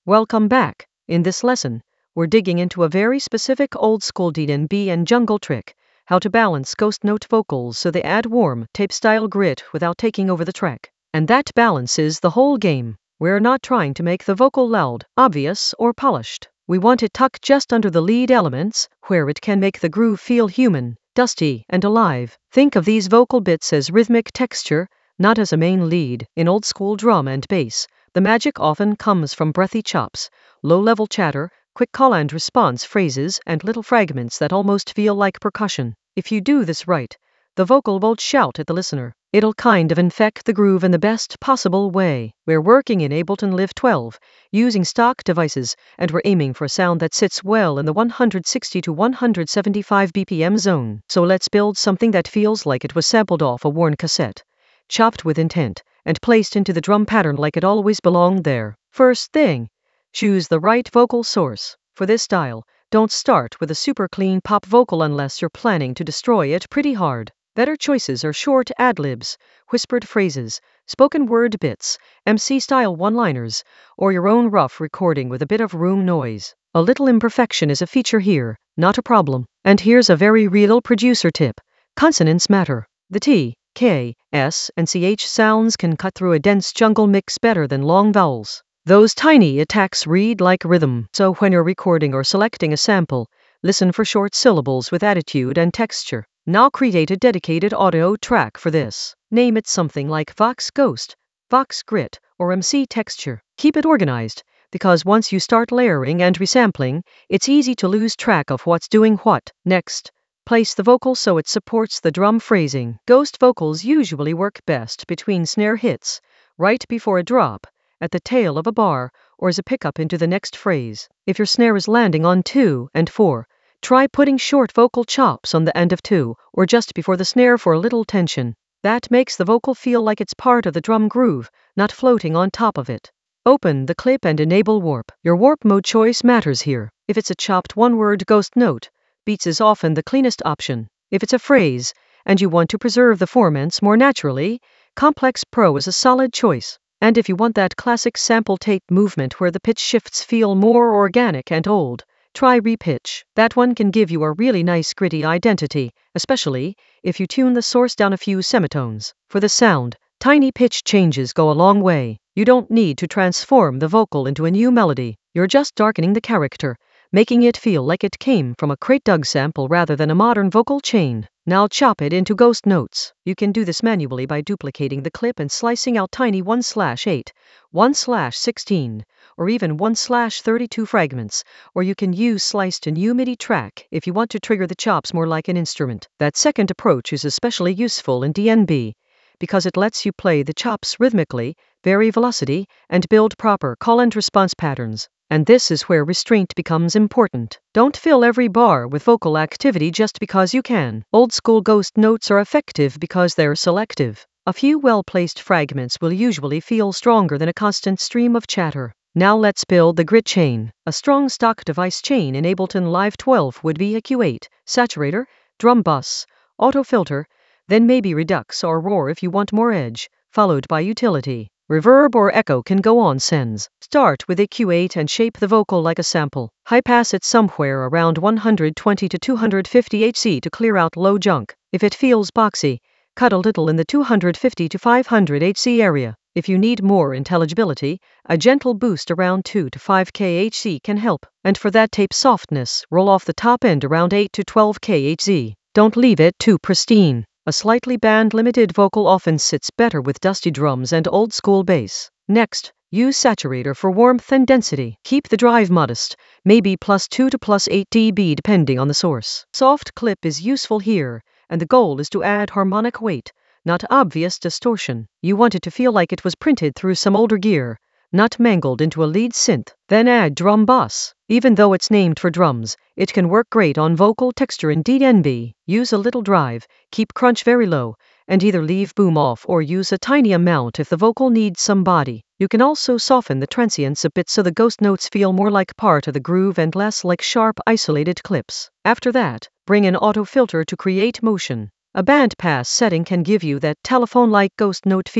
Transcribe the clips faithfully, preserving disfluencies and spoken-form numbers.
Welcome back. In this lesson, we're digging into a very specific old-school D and B and jungle trick, how to balance ghost note vocals so they add warm, tape-style grit without taking over the track. And that balance is the whole game. We're not trying to make the vocal loud, obvious, or polished. We want it tucked just under the lead elements, where it can make the groove feel human, dusty, and alive. Think of these vocal bits as rhythmic texture, not as a main lead. In old-school drum and bass, the magic often comes from breathy chops, low-level chatter, quick call and response phrases, and little fragments that almost feel like percussion. If you do this right, the vocal won't shout at the listener. It'll kind of infect the groove in the best possible way. We're working in Ableton Live twelve, using stock devices, and we're aiming for a sound that sits well in the one hundred sixty to one hundred seventy-five B P M zone. So let's build something that feels like it was sampled off a worn cassette, chopped with intent, and placed into the drum pattern like it always belonged there. First thing, choose the right vocal source. For this style, don't start with a super clean pop vocal unless you're planning to destroy it pretty hard. Better choices are short ad-libs, whispered phrases, spoken word bits, M C-style one-liners, or your own rough recording with a bit of room noise. A little imperfection is a feature here, not a problem. And here's a very real producer tip. Consonants matter. The T, K, S, and C H sounds can cut through a dense jungle mix better than long vowels. Those tiny attacks read like rhythm, so when you're recording or selecting a sample, listen for short syllables with attitude and texture. Now create a dedicated audio track for this. Name it something like Vox Ghost, Vox Grit, or M C Texture. Keep it organized, because once you start layering and resampling, it's easy to lose track of what's doing what. Next, place the vocal so it supports the drum phrasing. Ghost vocals usually work best between snare hits, right before a drop, at the tail of a bar, or as a pickup into the next phrase. If your snare is landing on two and four, try putting short vocal chops on the end of two, or just before the snare for a little tension. That makes the vocal feel like it's part of the drum groove, not floating on top of it. Open the clip and enable warp. Your warp mode choice matters here. If it's a chopped one-word ghost note, beats is often the cleanest option. If it's a phrase, and you want to preserve the formants more naturally, Complex Pro is a solid choice. And if you want that classic sample tape movement where the pitch shifts feel more organic and old, try repitch. That one can give you a really nice gritty identity, especially if you tune the source down a few semitones. For the sound, tiny pitch changes go a long way. You don't need to transform the vocal into a new melody. You're just darkening the character, making it feel like it came from a Crate Dug sample rather than a modern vocal chain. Now chop it into ghost notes. You can do this manually by duplicating the clip and slicing out tiny one slash eight, one slash sixteen, or even one slash thirty-two fragments, or you can use slice to new MIDI track if you want to trigger the chops more like an instrument. That second approach is especially useful in D and B, because it lets you play the chops rhythmically, vary velocity, and build proper call and response patterns. And this is where restraint becomes important. Don't fill every bar with vocal activity just because you can. Old-school ghost notes are effective because they're selective. A few well-placed fragments will usually feel stronger than a constant stream of chatter. Now let's build the grit chain. A strong stock device chain in Ableton Live twelve would be a Q eight, saturator, drum bus, auto filter, then maybe redux or roar if you want more edge, followed by utility. Reverb or echo can go on sends. Start with a Q eight and shape the vocal like a sample. High pass it somewhere around one hundred twenty to two hundred fifty hertz to clear out low junk. If it feels boxy, cut a little in the two hundred fifty to five hundred hertz area. If you need more intelligibility, a gentle boost around two to five hertz can help. And for that tape softness, roll off the top end around eight to twelve hertz. Don't leave it too pristine. A slightly band-limited vocal often sits better with dusty drums and old-school bass. Next, use saturator for warmth and density. Keep the drive modest, maybe plus two to plus eight decibels depending on the source. Soft clip is useful here, and the goal is to add harmonic weight, not obvious distortion. You want it to feel like it was printed through some older gear, not mangled into a lead synth. Then add drum bus. Even though it's named for drums, it can work great on vocal texture in D and B. Use a little drive, keep crunch very low, and either leave boom off or use a tiny amount if the vocal needs some body. You can also soften the transients a bit so the ghost notes feel more like part of the groove and less like sharp isolated clips. After that, bring in auto filter to create motion. A bandpass setting can give you that telephone-like ghost note feel.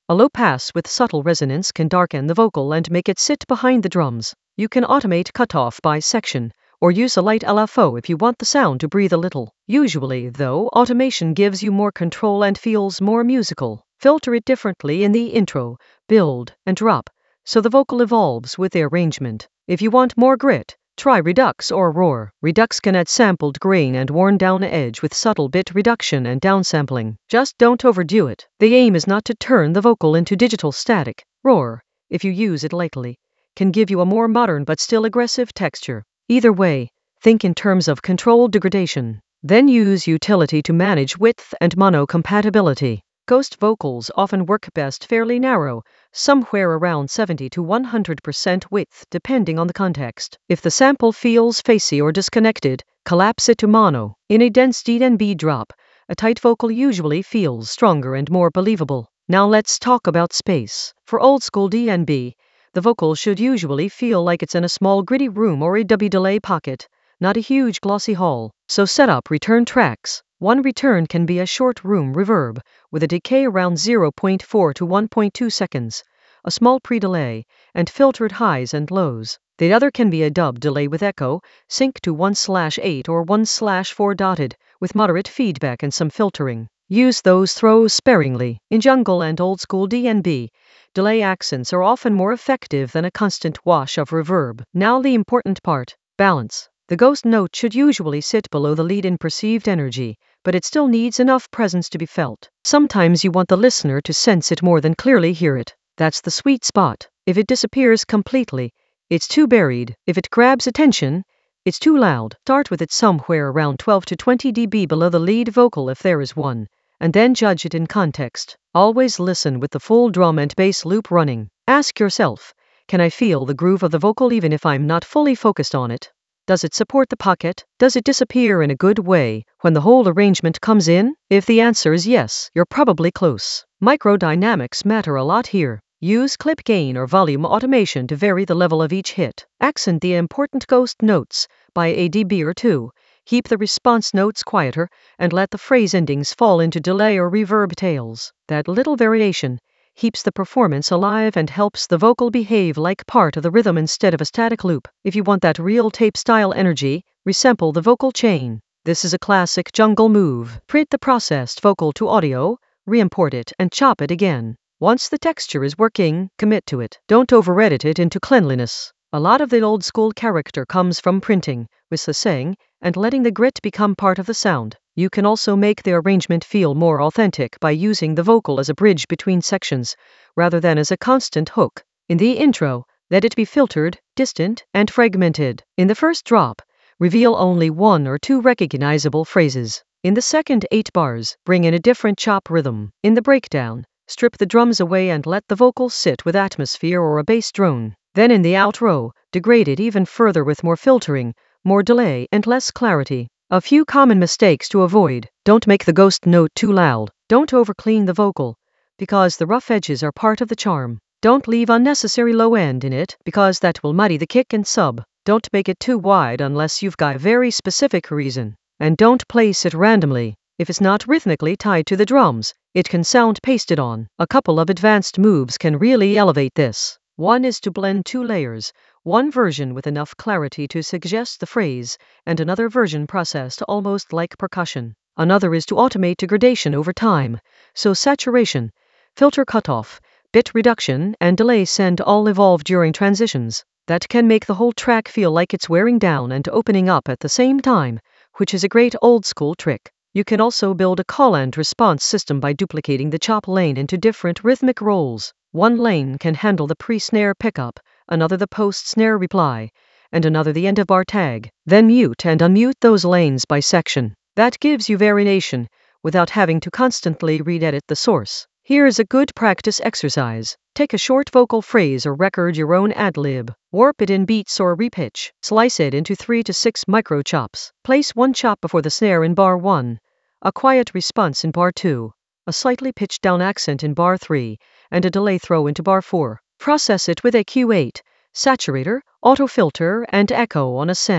A low pass with subtle resonance can darken the vocal and make it sit behind the drums. You can automate cutoff by section, or use a light L F O if you want the sound to breathe a little. Usually, though, automation gives you more control and feels more musical. Filter it differently in the intro, build, and drop, so the vocal evolves with the arrangement. If you want more grit, try Redux or Roar. Redux can add sampled grain and worn down edge with subtle bit reduction and downsampling. Just don't overdo it. The aim is not to turn the vocal into digital static. Roar, if you use it lightly, can give you a more modern but still aggressive texture. Either way, think in terms of controlled degradation. Then use utility to manage width and mono compatibility. Ghost vocals often work best fairly narrow, somewhere around seventy to one hundred percent width depending on the context. If the sample feels facey or disconnected, collapse it to mono. In a dense D and B drop, a tight vocal usually feels stronger and more believable. Now let's talk about space. For old school D and B, the vocal should usually feel like it's in a small gritty room or a W delay pocket, not a huge glossy hall. So set up return tracks. One return can be a short room reverb, with a decay around zero point four to one point two seconds, a small pre-delay, and filtered highs and lows. The other can be a dub delay with echo, sync to one slash eight or one slash four dotted, with moderate feedback and some filtering. Use those throws sparingly. In jungle and old school D and B, delay accents are often more effective than a constant wash of reverb. Now the important part, balance. The ghost note should usually sit below the lead in perceived energy, but it still needs enough presence to be felt. Sometimes you want the listener to sense it more than clearly hear it. That's the sweet spot. If it disappears completely, it's too buried. If it grabs attention, it's too loud. Start with it somewhere around twelve to twenty decibels below the lead vocal if there is one, and then judge it in context. Always listen with the full drum and bass loop running. Ask yourself, can I feel the groove of the vocal even if I'm not fully focused on it? Does it support the pocket? Does it disappear in a good way when the whole arrangement comes in? If the answer is yes, you're probably close. Microdynamics matter a lot here. Use clip gain or volume automation to vary the level of each hit. Accent the important ghost notes by a dB or two. Keep the response notes quieter and let the phrase endings fall into delay or reverb tails. That little variation keeps the performance alive and helps the vocal behave like part of the rhythm instead of a static loop. If you want that real tape-style energy, resample the vocal chain. This is a classic jungle move. Print the processed vocal to audio, re-import it, and chop it again. Once the texture is working, commit to it. Don't over-edit it into cleanliness. A lot of the old-school character comes from printing, with the saying, and letting the grit become part of the sound. You can also make the arrangement feel more authentic by using the vocal as a bridge between sections, rather than as a constant hook. In the intro, let it be filtered, distant, and fragmented. In the first drop, reveal only one or two recognizable phrases. In the second eight bars, bring in a different chop rhythm. In the breakdown, strip the drums away and let the vocal sit with atmosphere or a bass drone. Then in the outro, degrade it even further with more filtering, more delay, and less clarity. A few common mistakes to avoid. Don't make the ghost note too loud. Don't overclean the vocal, because the rough edges are part of the charm. Don't leave unnecessary low end in it, because that will muddy the kick and sub. Don't make it too wide unless you've got a very specific reason. And don't place it randomly. If it's not rhythmically tied to the drums, it can sound pasted on. A couple of advanced moves can really elevate this. One is to blend two layers, one version with enough clarity to suggest the phrase, and another version processed almost like percussion. Another is to automate degradation over time, so saturation, filter cutoff, bit reduction, and delay send all evolve during transitions. That can make the whole track feel like it's wearing down and opening up at the same time, which is a great old-school trick. You can also build a call and response system by duplicating the chop lane into different rhythmic roles. One lane can handle the pre-snare pickup, another the post-snare reply, and another the end-of-bar tag. Then mute and unmute those lanes by section. That gives you variation, without having to constantly re-edit the source. Here's a good practice exercise. Take a short vocal phrase or record your own ad-lib. Warp it in beats or repitch. Slice it into three to six micro chops. Place one chop before the snare in bar one, a quiet response in bar two, a slightly pitched down accent in bar three, and a delay throw into bar four. Process it with a Q eight, saturator, autofilter, and echo on a send.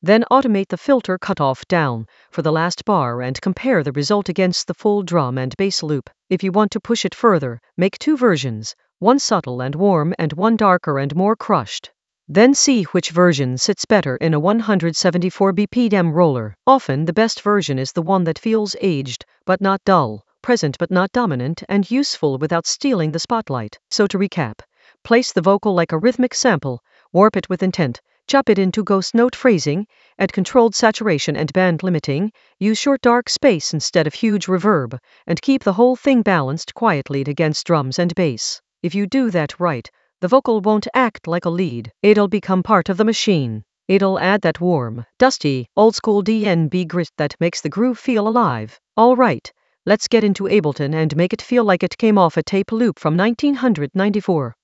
Then automate the filter cutoff down for the last bar and compare the result against the full drum and bass loop. If you want to push it further, make two versions, one subtle and warm and one darker and more crushed. Then see which version sits better in a one hundred seventy-four B P M roller. Often the best version is the one that feels aged, but not dull, present but not dominant, and useful without stealing the spotlight. So to recap, place the vocal like a rhythmic sample, warp it with intent, chop it into ghost note phrasing, add controlled saturation and band limiting, use short dark space instead of huge reverb, and keep the whole thing balanced quietly against drums and bass. If you do that right, the vocal won't act like a lead. It'll become part of the machine. It'll add that warm, dusty, old-school D N B grit that makes the groove feel alive. All right, let's get into Ableton and make it feel like it came off a tape loop from nineteen ninety-four.